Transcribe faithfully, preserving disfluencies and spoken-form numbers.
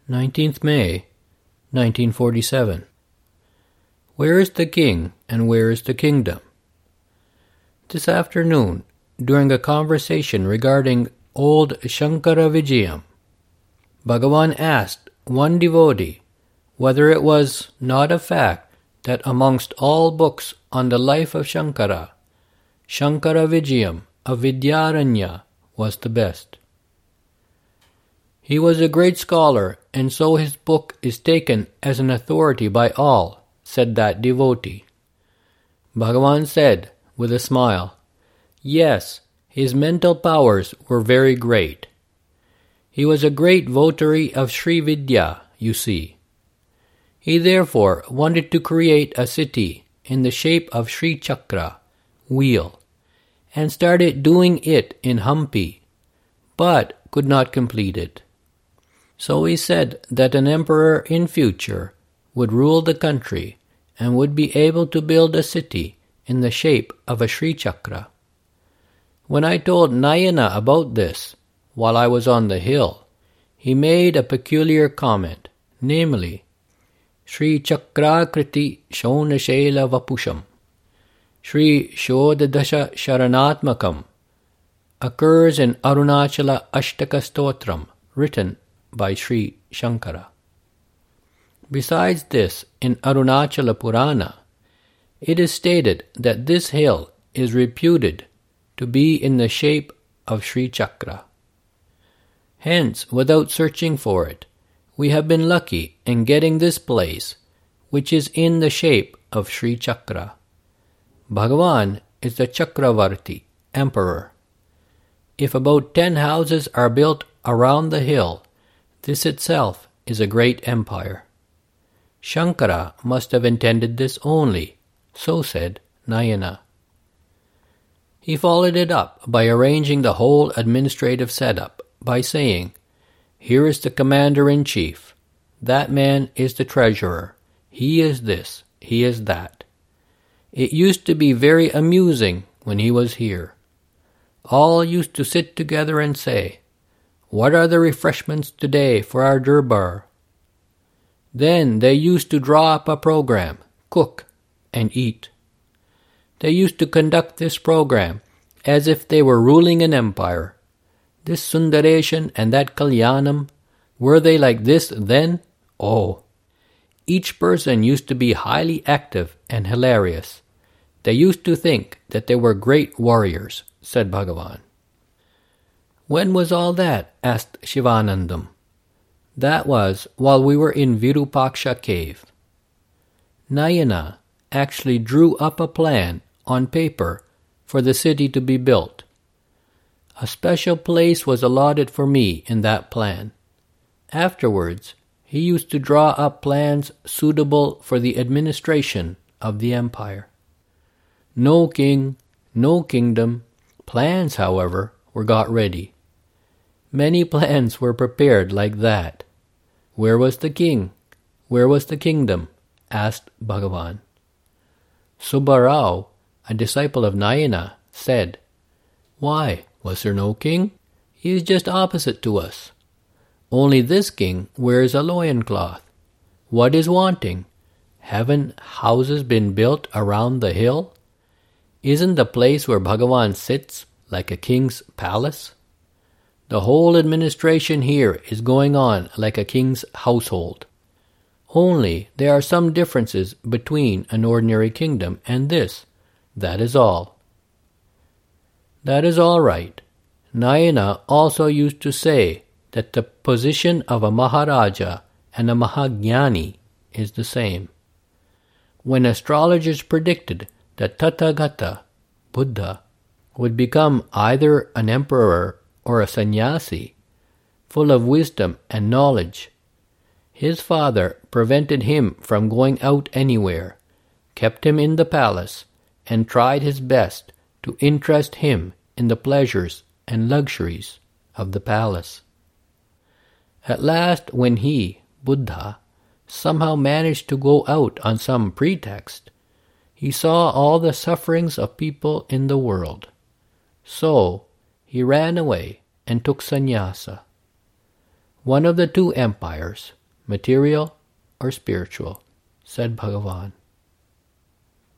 nineteenth May, nineteen forty-seven. Where is the king and where is the kingdom? This afternoon, during a conversation regarding old Shankara Vijayam, Bhagavan asked one devotee whether it was not a fact that amongst all books on the life of Shankara, Shankara Vijayam of Vidyaranya was the best. He was a great scholar, and so his book is taken as an authority by all, said that devotee. Bhagavan said, with a smile, yes, his mental powers were very great. He was a great votary of Sri Vidya, you see. He therefore wanted to create a city in the shape of Sri Chakra, wheel, and started doing it in Hampi, but could not complete it. So he said that an emperor in future would rule the country and would be able to build a city in the shape of a Sri Chakra. When I told Nayana about this, while I was on the hill, he made a peculiar comment, namely, Sri Chakrakriti Shaunashela Vapusham, Sri Shodadasha Sharanatmakam, occurs in Arunachala Ashtaka Stotram, written by Sri Shankara. Besides this, in Arunachala Purana, it is stated that this hill is reputed to be in the shape of Sri Chakra. Hence, without searching for it, we have been lucky in getting this place, which is in the shape of Sri Chakra. Bhagavan is the Chakravarti, emperor. If about ten houses are built around the hill, this itself is a great empire. Shankara must have intended this only, so said Nayana. He followed it up by arranging the whole administrative setup by saying, here is the commander-in-chief, that man is the treasurer, he is this, he is that. It used to be very amusing when he was here. All used to sit together and say, what are the refreshments today for our Durbar? Then they used to draw up a program, cook, and eat. They used to conduct this program as if they were ruling an empire. This Sundareshan and that Kalyanam, were they like this then? Oh! Each person used to be highly active and hilarious. They used to think that they were great warriors, said Bhagavan. When was all that? Asked Shivanandam. That was while we were in Virupaksha cave. Nayana actually drew up a plan on paper for the city to be built. A special place was allotted for me in that plan. Afterwards, he used to draw up plans suitable for the administration of the empire. No king, no kingdom. Plans, however, were got ready. Many plans were prepared like that. Where was the king? Where was the kingdom? Asked Bhagavan. Subbarao, a disciple of Nayana, said, why, was there no king? He is just opposite to us. Only this king wears a loincloth. What is wanting? Haven't houses been built around the hill? Isn't the place where Bhagavan sits like a king's palace? The whole administration here is going on like a king's household. Only there are some differences between an ordinary kingdom and this. That is all. That is all right. Nayana also used to say that the position of a Maharaja and a Mahajnani is the same. When astrologers predicted that Tathagata, Buddha, would become either an emperor or a sannyasi, full of wisdom and knowledge, his father prevented him from going out anywhere, kept him in the palace, and tried his best to interest him in the pleasures and luxuries of the palace. At last, when he, Buddha, somehow managed to go out on some pretext, he saw all the sufferings of people in the world. So he ran away and took sannyasa. One of the two empires, material or spiritual, said Bhagavan.